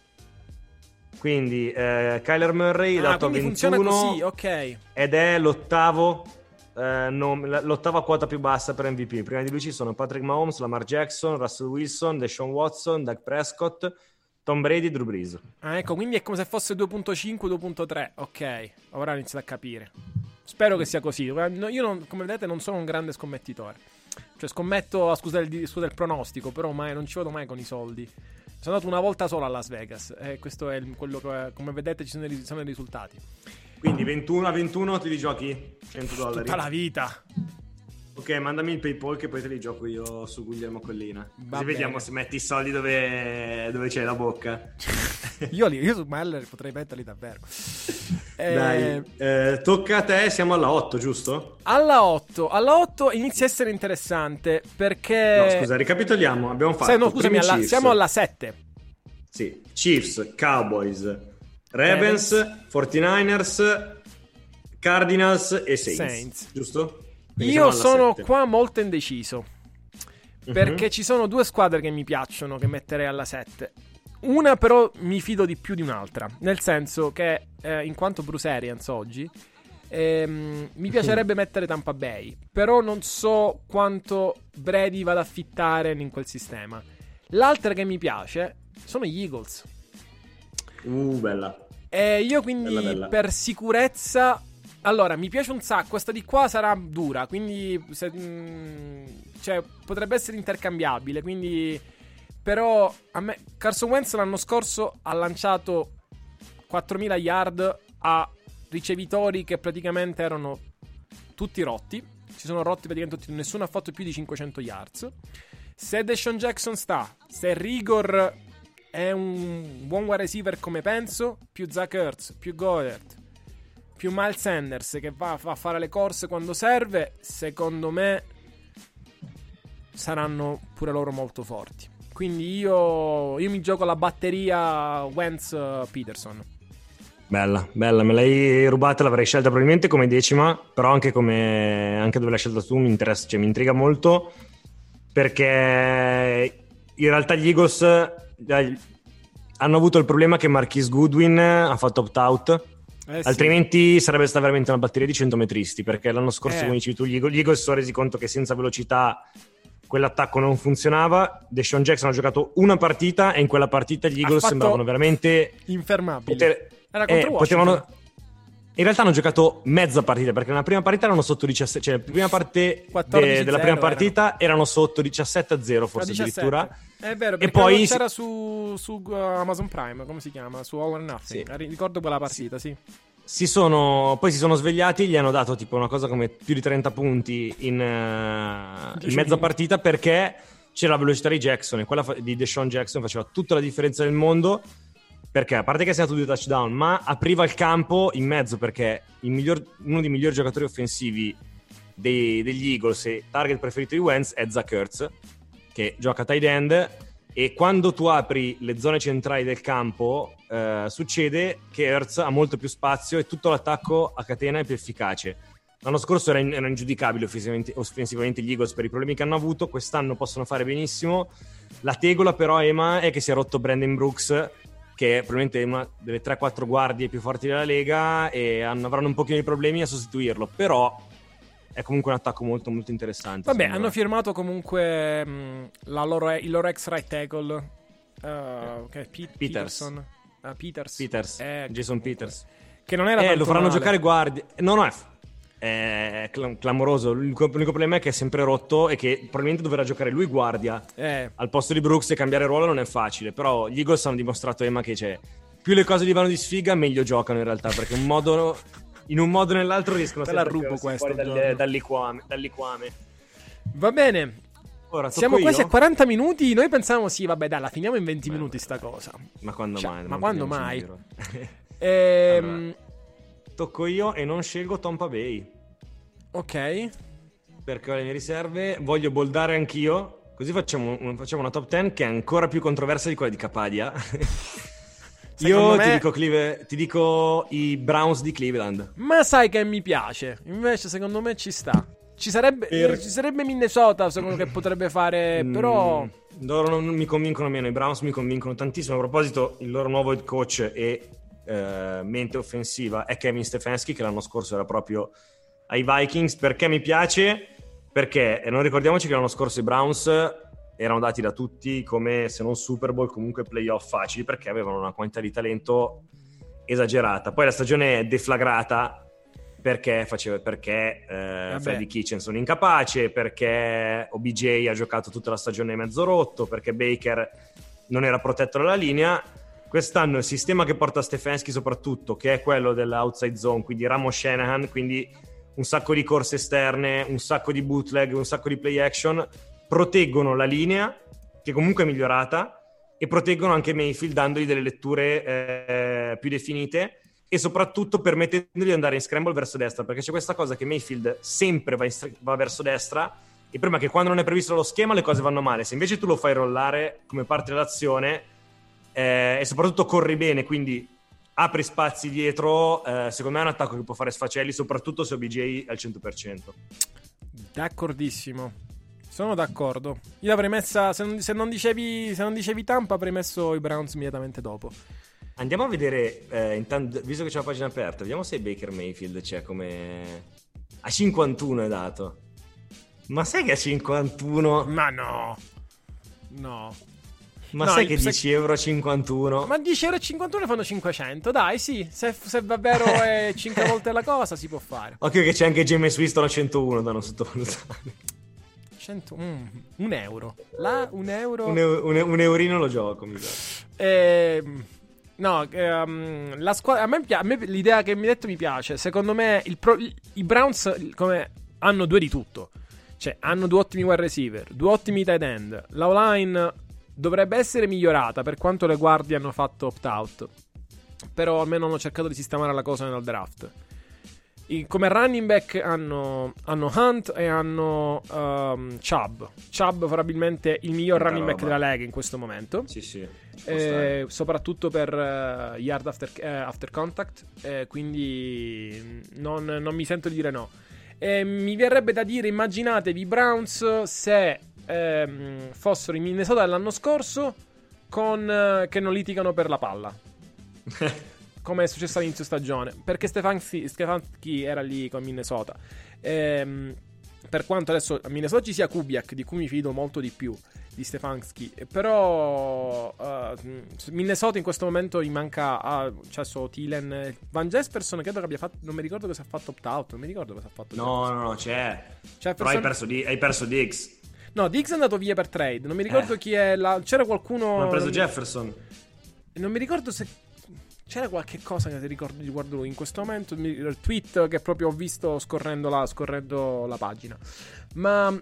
Quindi Kyler Murray dato a 21. Funziona così, ok. Ed è l'ottava quota più bassa per MVP. Prima di lui ci sono Patrick Mahomes, Lamar Jackson, Russell Wilson, Deshaun Watson, Dak Prescott, Tom Brady, Drew Brees. Ah, ecco, quindi è come se fosse 2.5, 2.3. Ok, ora inizio a capire. Spero che sia così. Io, come vedete, non sono un grande scommettitore. Cioè, scommetto, scusa il pronostico, però non ci vado mai con i soldi. Sono andato una volta sola a Las Vegas e questo è quello che, come vedete, ci sono i risultati. Quindi 21 a 21 te li giochi $100. Tutta la vita. Ok, mandami il PayPal che poi te li gioco io su Guglielmo Collina. Così vediamo se metti i soldi dove c'è la bocca. Io su Meller potrei metterli davvero. Dai, tocca a te, siamo alla 8, giusto? Alla 8 inizia a essere interessante perché... No, scusa, ricapitoliamo, abbiamo fatto... siamo alla 7. Sì, Chiefs, Cowboys, Ravens, 49ers, Cardinals e Saints. Giusto? Quindi io sono 7. Qua molto indeciso perché ci sono due squadre che mi piacciono, che metterei alla 7. Una però mi fido di più di un'altra, nel senso che in quanto Bruce Arians oggi mi piacerebbe mettere Tampa Bay, però non so quanto Brady vada a fittare in quel sistema. L'altra che mi piace sono gli Eagles. Bella. E io quindi bella. Per sicurezza, allora mi piace un sacco. Questa di qua sarà dura, quindi cioè, potrebbe essere intercambiabile, quindi Però a me Carson Wentz l'anno scorso ha lanciato 4.000 yard a ricevitori che praticamente erano tutti rotti. Si sono rotti praticamente tutti, nessuno ha fatto più di 500 yards. Se Deshaun Jackson sta, se Rigor è un buon wide receiver come penso, più Zach Ertz, più Goddard, più Miles Sanders che va a fare le corse quando serve, secondo me saranno pure loro molto forti. Quindi io mi gioco la batteria Wentz-Peterson. Bella, me l'hai rubata, l'avrei scelta probabilmente come 10ª, però anche dove l'hai scelta tu mi interessa, cioè mi intriga molto, perché in realtà gli Eagles hanno avuto il problema che Marquise Goodwin ha fatto opt-out, sì. Altrimenti sarebbe stata veramente una batteria di 100 metristi, perché l'anno scorso, come dicevi tu, gli Eagles si sono resi conto che senza velocità quell'attacco non funzionava. Deshaun Jackson ha giocato una partita e in quella partita gli Eagles sembravano veramente infermabili. Era contro Washington. In realtà hanno giocato mezza partita, perché nella prima partita erano sotto 17, cioè la prima parte della prima partita erano sotto 17-0 forse 17. Addirittura. È vero, perché e poi c'era su Amazon Prime, come si chiama? Su All or Nothing. Sì. Ricordo quella partita, sì. Poi si sono svegliati e gli hanno dato tipo una cosa come più di 30 punti in mezza partita, perché c'era la velocità di Jackson, e quella di Deshaun Jackson faceva tutta la differenza del mondo, perché a parte che ha segnato 2 touchdown, ma apriva il campo in mezzo, perché uno dei migliori giocatori offensivi degli Eagles e target preferito di Wentz è Zach Ertz, che gioca tight end, e quando tu apri le zone centrali del campo succede che Ertz ha molto più spazio e tutto l'attacco a catena è più efficace. L'anno scorso erano ingiudicabili offensivamente gli Eagles per i problemi che hanno avuto. Quest'anno possono fare benissimo. La tegola però, Ema, è che si è rotto Brandon Brooks, che è probabilmente una delle 3-4 guardie più forti della Lega, e avranno un pochino di problemi a sostituirlo, però è comunque un attacco molto molto interessante. Vabbè, hanno firmato comunque il loro ex right tackle, che è Peters. Jason Peters, che non era tanto lo faranno male. Giocare guardie. No, è clamoroso. L'unico problema è che è sempre rotto e che probabilmente dovrà giocare lui guardia al posto di Brooks, e cambiare ruolo non è facile. Però gli Eagles hanno dimostrato, Emma, che più le cose gli vanno di sfiga meglio giocano in realtà, perché in un modo o nell'altro riescono sempre a tirarsi fuori dall'liquame. Va bene. Ora, siamo quasi a 40 minuti. Noi pensavamo, sì, vabbè, dai, la finiamo in 20 minuti sta cosa. Ma quando mai? Ma quando mai? Allora, tocco io e non scelgo Tampa Bay. Ok. Perché ho le mie riserve. Voglio boldare anch'io. Così facciamo una top 10 che è ancora più controversa di quella di Capadia. Io ti dico i Browns di Cleveland. Ma sai che mi piace. Invece secondo me ci sta. Ci sarebbe Minnesota, secondo me, che potrebbe fare, però loro non mi convincono meno. I Browns mi convincono tantissimo. A proposito, il loro nuovo head coach e mente offensiva è Kevin Stefanski, che l'anno scorso era proprio ai Vikings. Perché mi piace? Perché non ricordiamoci che l'anno scorso i Browns erano dati da tutti come, se non Super Bowl, comunque playoff facili, perché avevano una quantità di talento esagerata. Poi la stagione è deflagrata perché Freddy Kitchenson incapace, perché OBJ ha giocato tutta la stagione mezzo rotto, perché Baker non era protetto dalla linea. Quest'anno il sistema che porta Stefanski soprattutto, che è quello dell'outside zone, quindi Ramo Shanahan, quindi un sacco di corse esterne, un sacco di bootleg, un sacco di play action, proteggono la linea, che comunque è migliorata, e proteggono anche Mayfield dandogli delle letture più definite, e soprattutto permettendogli di andare in scramble verso destra, perché c'è questa cosa che Mayfield sempre va verso destra, e prima che quando non è previsto lo schema le cose vanno male. Se invece tu lo fai rollare come parte dell'azione e soprattutto corri bene, quindi apri spazi dietro, secondo me è un attacco che può fare sfacelli, soprattutto se OBJ è al 100%. D'accordissimo, sono d'accordo. Io l'avrei messa, se non dicevi Tampa, avrei messo i Browns immediatamente dopo. Andiamo a vedere, intanto, visto che c'è la pagina aperta, vediamo se Baker Mayfield c'è come... A 51 è dato. Ma sai che a 51... Ma no. Ma no, sai che 10 euro a 51? Ma 10 euro a 51 fanno 500, dai, sì. Se davvero è 5 volte la cosa, si può fare. Occhio che c'è anche James Winston a 101 da non sottovalutare. un euro. Là, un euro. Un eurino lo gioco, mi sa. No, la squadra. A me l'idea che mi hai detto mi piace. Secondo me i Browns come hanno due di tutto. Cioè, hanno due ottimi wide receiver, due ottimi tight end. La O-line dovrebbe essere migliorata, per quanto le guardie hanno fatto opt-out. Però almeno hanno cercato di sistemare la cosa nel draft. Come running back hanno Hunt e hanno Chubb. Chubb probabilmente il miglior running back della Lega in questo momento. Sì. Soprattutto per yard after contact. Quindi non mi sento di dire no. Mi verrebbe da dire, immaginatevi i Browns se fossero in Minnesota dell'anno scorso che non litigano per la palla. Come è successo all'inizio stagione, perché Stefanski era lì con Minnesota. Per quanto adesso a Minnesota ci sia Kubiak, di cui mi fido molto di più di Stefanski, però Minnesota in questo momento gli manca Thielen, Van Jesperson credo che abbia fatto, non mi ricordo cosa ha fatto opt-out, non mi ricordo cosa ha fatto. No, c'è. Però hai perso Diggs. No, Diggs è andato via per trade, non mi ricordo chi è c'era qualcuno. Ha preso Jefferson. Non mi ricordo se c'era qualche cosa che ti ricordo riguardo lui in questo momento, il tweet che proprio ho visto scorrendo la pagina. Ma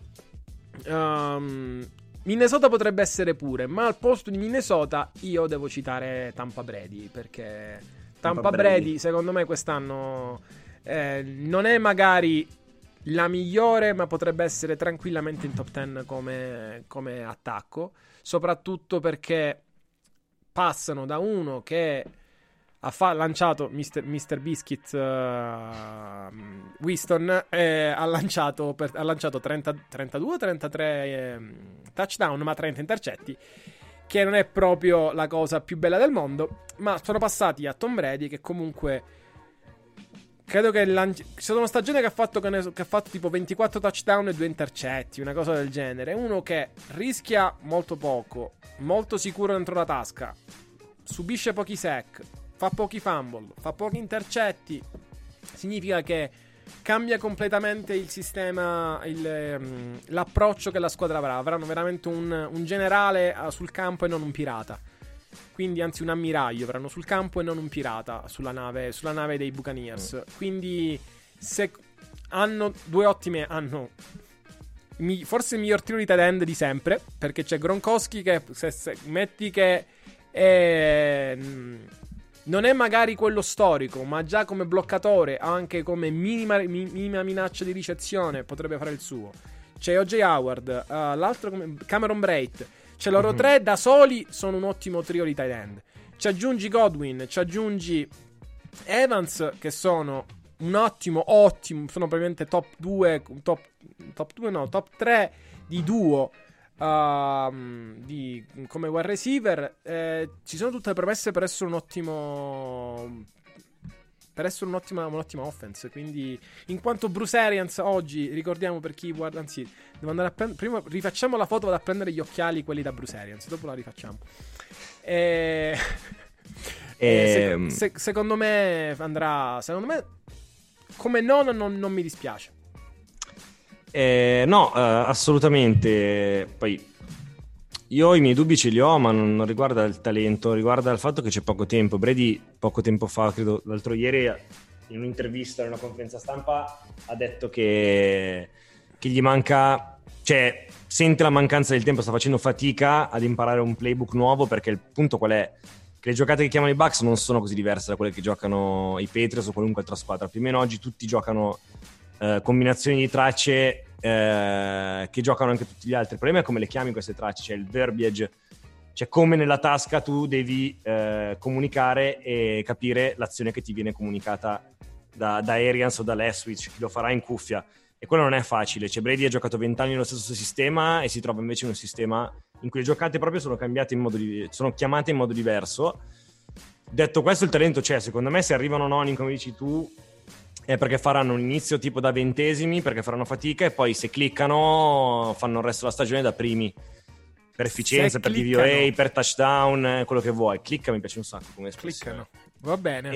Minnesota potrebbe essere pure, ma al posto di Minnesota io devo citare Tampa Brady, perché Tampa Brady secondo me quest'anno non è magari la migliore, ma potrebbe essere tranquillamente in top 10 come attacco, soprattutto perché passano da uno che ha lanciato Mr. Biscuit Winston, ha lanciato 32 o 33 touchdown, ma 30 intercetti, che non è proprio la cosa più bella del mondo. Ma sono passati a Tom Brady, che comunque credo che c'è stata una stagione che ha fatto tipo 24 touchdown e 2 intercetti, una cosa del genere. Uno che rischia molto poco, molto sicuro dentro la tasca, subisce pochi sack, fa pochi fumble, fa pochi intercetti. Significa che cambia completamente il sistema, l'approccio che la squadra avrà. Avranno veramente un generale sul campo e non un pirata. Quindi, anzi, un ammiraglio avranno sul campo e non un pirata sulla nave dei Buccaneers. Quindi, se hanno due ottime, forse il miglior trio di tight end di sempre, perché c'è Gronkowski che se metti che non è magari quello storico, ma già come bloccatore, anche come minima minaccia di ricezione potrebbe fare il suo. C'è O.J. Howard, l'altro Cameron Brate. C'è loro tre da soli, sono un ottimo trio di tight end. Ci aggiungi Godwin, ci aggiungi Evans, che sono un ottimo, sono probabilmente top 3 di duo come wide receiver. Ci sono tutte le premesse per essere un'ottima offense. Quindi, in quanto Bruce Arians oggi, ricordiamo per chi guarda, anzi devo andare prima rifacciamo la foto, vado a prendere gli occhiali, quelli da Bruce Arians, dopo la rifacciamo. Secondo me andrà, come non mi dispiace. No, assolutamente. Poi io i miei dubbi ce li ho, ma non riguarda il talento, riguarda il fatto che c'è poco tempo. Brady poco tempo fa, credo l'altro ieri, in un'intervista, in una conferenza stampa, ha detto che gli manca, cioè sente la mancanza del tempo, sta facendo fatica ad imparare un playbook nuovo, perché il punto qual è? Che le giocate che chiamano i Bucks non sono così diverse da quelle che giocano i Patriots o qualunque altra squadra. Più o meno oggi tutti giocano combinazioni di tracce che giocano anche tutti gli altri. Il problema è come le chiami queste tracce, cioè il verbiage, cioè come nella tasca tu devi comunicare e capire l'azione che ti viene comunicata da Arians o da Leftwich, chi lo farà in cuffia, e quello non è facile. Cioè Brady ha giocato 20 anni nello stesso sistema e si trova invece in un sistema in cui le giocate proprio sono cambiate sono chiamate in modo diverso. Detto questo, il talento c'è, secondo me. Se arrivano noni, come dici tu, è perché faranno un inizio tipo da 20esimi, perché faranno fatica, e poi se cliccano fanno il resto della stagione da primi, per efficienza, per DVOA, per touchdown, quello che vuoi. Clicca mi piace un sacco come espressione. Cliccano, va bene.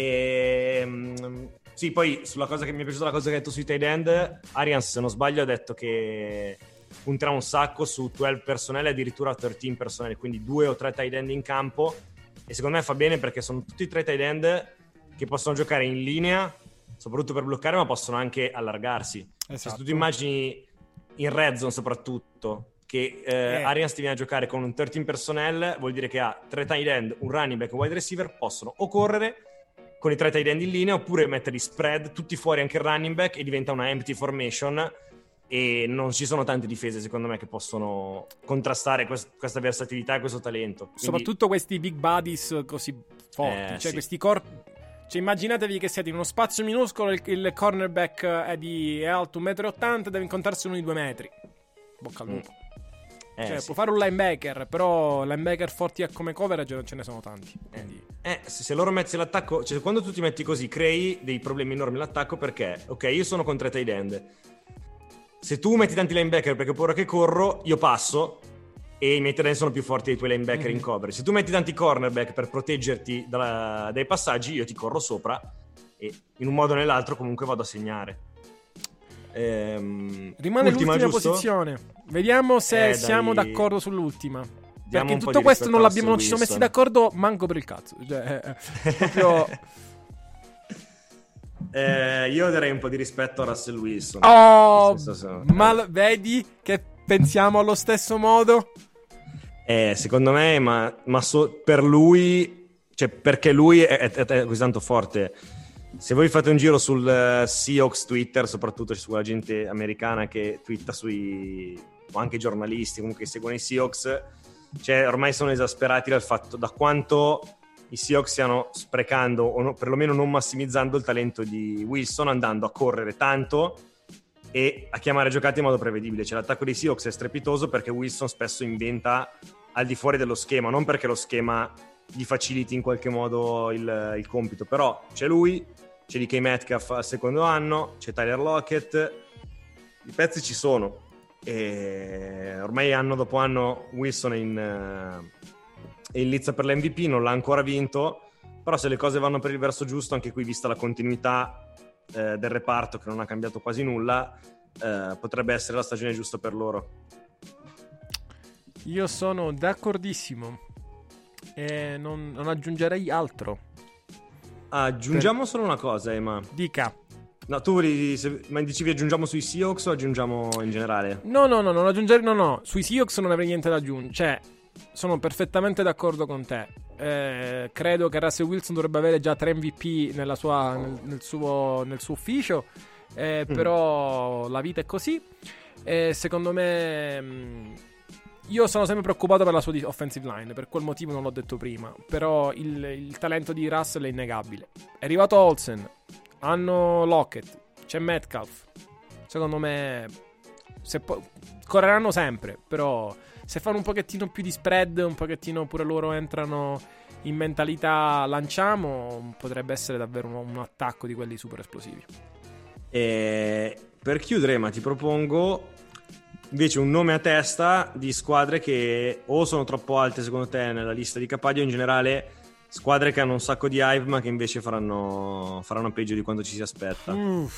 Sì, poi sulla cosa che mi è piaciuta, la cosa che hai detto sui tight end, Arians, se non sbaglio, ha detto che punterà un sacco su 12 personnel e addirittura 13 personnel, quindi 2 o 3 tight end in campo, e secondo me fa bene perché sono tutti 3 tight end che possono giocare in linea, soprattutto per bloccare, ma possono anche allargarsi. Esatto. Se tu ti immagini in red zone soprattutto che Arians ti viene a giocare con un 13 personnel, vuol dire che ha 3 tight end, un running back e un wide receiver, possono o correre con i 3 tight end in linea oppure metterli spread tutti fuori anche il running back e diventa una empty formation, e non ci sono tante difese secondo me che possono contrastare questa versatilità e questo talento. Quindi... soprattutto questi big bodies così forti, cioè sì. questi cioè immaginatevi che siete in uno spazio minuscolo, il cornerback è alto 1,80 m, deve incontrarsi uno di 2 metri. Bocca al lupo. Cioè, sì. può fare un linebacker, però linebacker forti come coverage non ce ne sono tanti. Quindi... se loro metti l'attacco, cioè quando tu ti metti così crei dei problemi enormi all'attacco, perché ok, io sono con 3 tight end, se tu metti tanti linebacker perché ho paura che corro, io passo e i miei tight end sono più forti dei tuoi linebacker in coverage. Se tu metti tanti cornerback per proteggerti dai passaggi, io ti corro sopra e in un modo o nell'altro comunque vado a segnare. Rimane l'ultima posizione. Vediamo se siamo d'accordo sull'io perché in tutto questo non ci siamo messi d'accordo manco per il cazzo, cioè, proprio... io darei un po' di rispetto a Russell Wilson. Ma vedi che pensiamo allo stesso modo? Secondo me, ma per lui, cioè perché lui è così tanto forte. Se voi fate un giro sul Seahawks Twitter, soprattutto sulla gente americana che twitta o anche giornalisti comunque che seguono i Seahawks, cioè ormai sono esasperati dal fatto da quanto i Seahawks stiano sprecando o perlomeno non massimizzando il talento di Wilson, andando a correre tanto e a chiamare giocate in modo prevedibile. Cioè l'attacco dei Seahawks è strepitoso perché Wilson spesso inventa al di fuori dello schema, non perché lo schema gli faciliti in qualche modo il compito, però c'è lui, c'è DK Metcalf al secondo anno, c'è Tyler Lockett, i pezzi ci sono e ormai anno dopo anno Wilson è in lizza per l'MVP, non l'ha ancora vinto, però se le cose vanno per il verso giusto, anche qui vista la continuità del reparto che non ha cambiato quasi nulla, potrebbe essere la stagione giusta per loro. Io sono d'accordissimo e non aggiungerei altro. Aggiungiamo solo una cosa, Emma. Dica. No, ma dicevi aggiungiamo sui Seahawks o aggiungiamo in generale? No, non aggiungere, no. Sui Seahawks non avrei niente da aggiungere. Cioè, sono perfettamente d'accordo con te. Credo che Russell Wilson dovrebbe avere già 3 MVP nel suo ufficio. Però la vita è così. Secondo me... io sono sempre preoccupato per la sua offensive line, per quel motivo non l'ho detto prima. Però il talento di Russell è innegabile. È arrivato Olsen, hanno Lockett, c'è Metcalf. Secondo me correranno sempre, però se fanno un pochettino più di spread, un pochettino pure loro entrano in mentalità lanciamo, potrebbe essere davvero un attacco di quelli super esplosivi. Per chiudere, ma ti propongo invece un nome a testa di squadre che o sono troppo alte secondo te nella lista di Capadio, o in generale squadre che hanno un sacco di hype ma che invece faranno peggio di quanto ci si aspetta.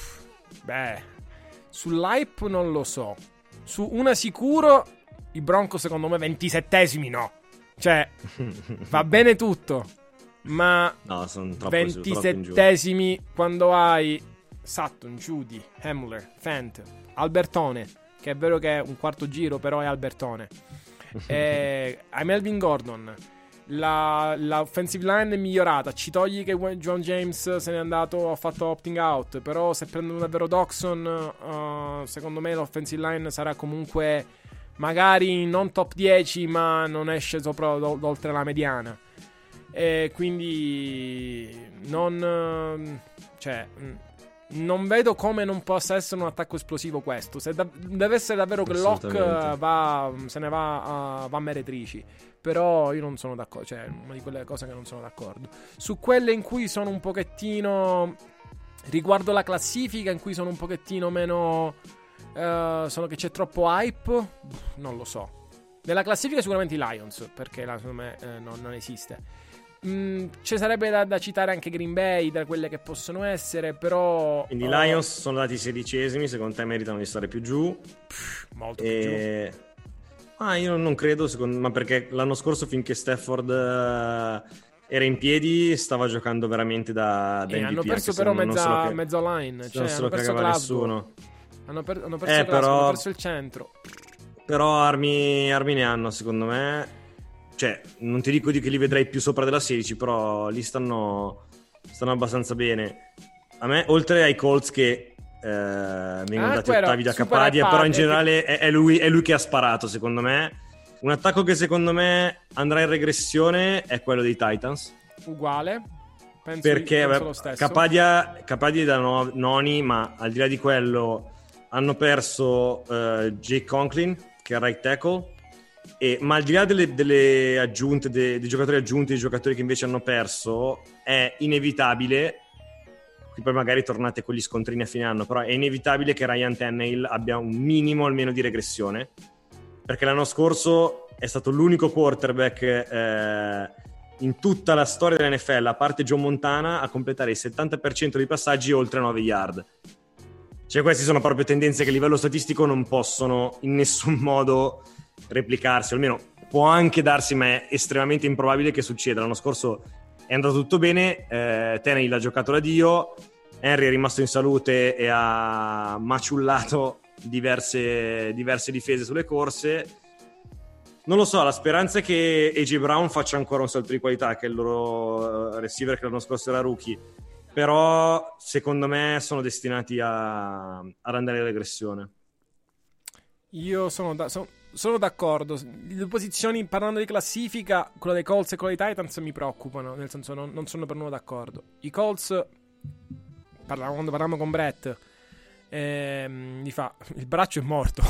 Sull'hype non lo so. Su una sicuro, i Broncos secondo me 27esimi no. Cioè va bene tutto, ma no, sono troppo 27esimi quando hai Sutton, Judy, Hamler, Fant, Albertone, che è vero che è un quarto giro, però è Albertone. Hai Melvin Gordon. La offensive line è migliorata. Ci togli che John James se n'è andato, ha fatto opting out. Però se prendono davvero Doxson, secondo me l'offensive line sarà comunque magari non top 10, ma non esce sopra oltre la mediana. E quindi non vedo come non possa essere un attacco esplosivo questo. Deve essere davvero che Locke se ne va a meretrici. Però io non sono d'accordo. Cioè, una di quelle cose che non sono d'accordo. Su quelle in cui sono un pochettino, riguardo la classifica, in cui sono un pochettino meno sono che c'è troppo hype, non lo so. Nella classifica sicuramente i Lions, perché secondo me non esiste. Ci sarebbe da citare anche Green Bay, da quelle che possono essere, però... Quindi Lions sono dati 16esimi, secondo te meritano di stare più giù? Molto più giù. Io non credo, ma perché l'anno scorso finché Stafford era in piedi stava giocando veramente da MVP. Hanno perso però mezza line, cioè hanno perso Glasgow. Hanno perso Glasgow, hanno perso il centro. Però armi ne hanno, secondo me. Cioè, non ti dico che li vedrei più sopra della 16, però lì stanno abbastanza bene. A me, oltre ai Colts che vengono dati ottavi da Capadia, però in generale è lui che ha sparato, secondo me. Un attacco che secondo me andrà in regressione è quello dei Titans. Uguale. Perché penso Capadia è da noni, ma al di là di quello hanno perso Jake Conklin, che è il right tackle. Ma al di là delle aggiunte, dei giocatori aggiunti, dei giocatori che invece hanno perso, è inevitabile, qui poi magari tornate con gli scontrini a fine anno, però è inevitabile che Ryan Tannehill abbia un minimo almeno di regressione, perché l'anno scorso è stato l'unico quarterback in tutta la storia dell'NFL, a parte Joe Montana, a completare il 70% dei passaggi oltre 9 yard. Cioè queste sono proprio tendenze che a livello statistico non possono in nessun modo replicarsi, o almeno può anche darsi, ma è estremamente improbabile che succeda. L'anno scorso è andato tutto bene, Tannehill ha giocato da Dio, Henry è rimasto in salute e ha maciullato diverse difese sulle corse. Non lo so, la speranza è che AJ Brown faccia ancora un salto di qualità, che è il loro receiver che l'anno scorso era rookie, però secondo me sono destinati ad andare in regressione. Io sono d'accordo. Le due posizioni, parlando di classifica, quella dei Colts e quella dei Titans, mi preoccupano, nel senso non sono per nulla d'accordo. I Colts, quando parlavamo con Brett, mi fa, il braccio è morto.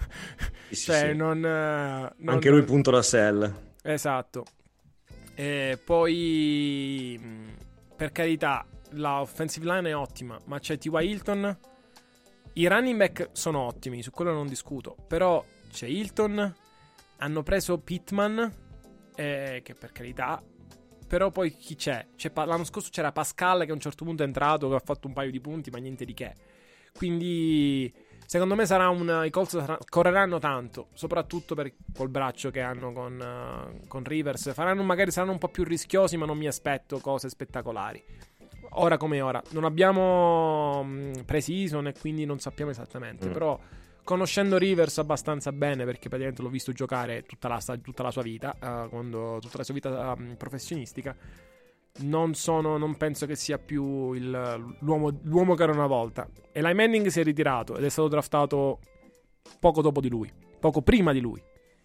Sì. Anche lui punto da sell. Esatto. Poi, per carità, la offensive line è ottima, ma c'è T.Y. Hilton. I running back sono ottimi, su quello non discuto, però c'è Hilton, hanno preso Pittman, che per carità, però poi chi c'è? L'anno scorso c'era Pascal che a un certo punto è entrato, che ha fatto un paio di punti, ma niente di che. Quindi secondo me i Colts correranno tanto, soprattutto col braccio che hanno con Rivers. Magari saranno un po' più rischiosi, ma non mi aspetto cose spettacolari. Ora come ora non abbiamo pre-season e quindi non sappiamo esattamente, però conoscendo Rivers abbastanza bene, perché praticamente l'ho visto giocare tutta la sua vita, tutta la sua vita professionistica, non penso che sia più l'uomo che era una volta. Eli Manning si è ritirato ed è stato draftato poco dopo di lui, poco prima di lui.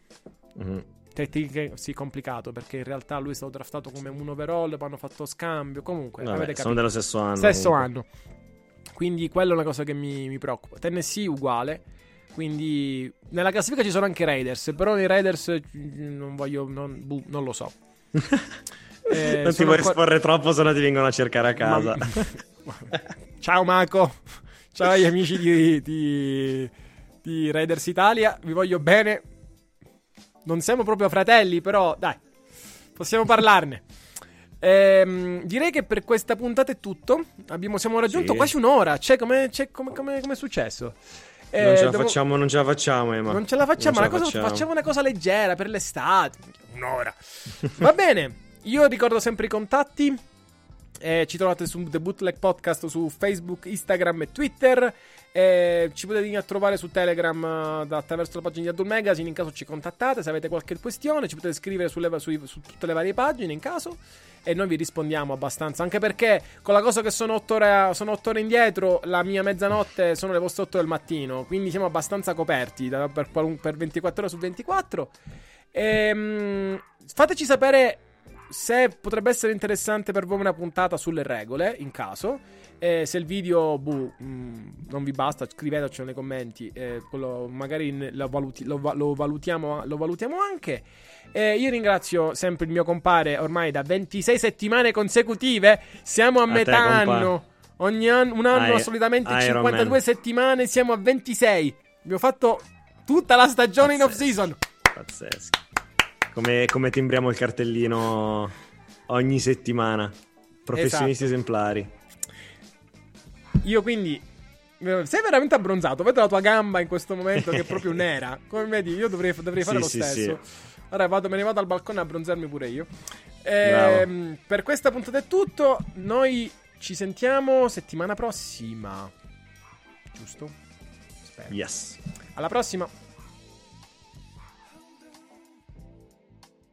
Sì, complicato, perché in realtà lui è stato draftato come un overall, poi hanno fatto scambio, comunque sono dello stesso anno. Quindi quella è una cosa che mi preoccupa. Tennessee uguale, quindi nella classifica ci sono anche Raiders, però nei Raiders non lo so. Non ti vuoi esporre troppo, se no ti vengono a cercare a casa. Ciao Marco, ciao agli amici di Raiders Italia, vi voglio bene. Non siamo proprio fratelli, però dai, possiamo parlarne. Direi che per questa puntata è tutto. Siamo raggiunto quasi un'ora. Come è successo? Non ce la facciamo, Emma. Non ce la facciamo. Facciamo una cosa leggera per l'estate. Un'ora. Va bene. Io ricordo sempre i contatti. Ci trovate su The Bootleg Podcast su Facebook, Instagram e Twitter. Ci potete venire a trovare su Telegram attraverso la pagina di Adult Magazine in caso ci contattate. Se avete qualche questione ci potete scrivere su tutte le varie pagine in caso, e noi vi rispondiamo abbastanza, anche perché con la cosa che sono 8 ore indietro, la mia mezzanotte sono le vostre 8 del mattino, quindi siamo abbastanza coperti per 24 ore su 24. Fateci sapere se potrebbe essere interessante per voi una puntata sulle regole, in caso. Se il video non vi basta, scrivetecelo nei commenti, magari lo valutiamo anche. Io ringrazio sempre il mio compare, ormai da 26 settimane consecutive. Siamo a metà anno. Un anno solitamente 52 Man. Settimane, siamo a 26. Abbiamo fatto tutta la stagione in off season. Pazzesco. Come timbriamo il cartellino ogni settimana. Professionisti esemplari. Io quindi sei veramente abbronzato. Vedo la tua gamba in questo momento che è proprio nera. Come vedi, io dovrei fare lo stesso. Ora me ne vado al balcone a abbronzarmi pure io. Per questa puntata è tutto. Noi ci sentiamo settimana prossima. Giusto? Spero. Yes. Alla prossima.